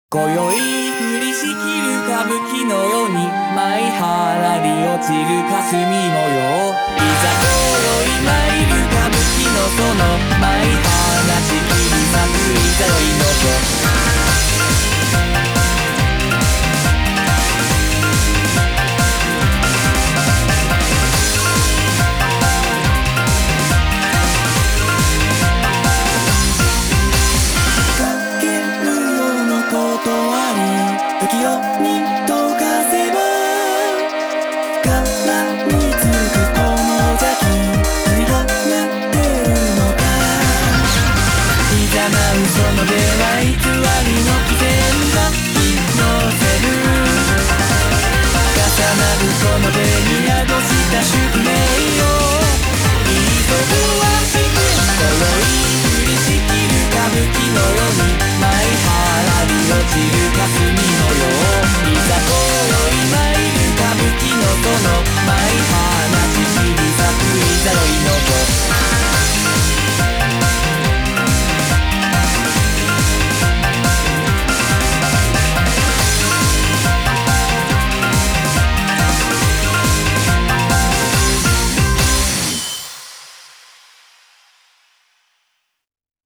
今宵降りしきる歌舞伎のように舞い払り落ちる霞模様。いざ今宵参る歌舞伎のその舞い放ち切り裂くいざよいのと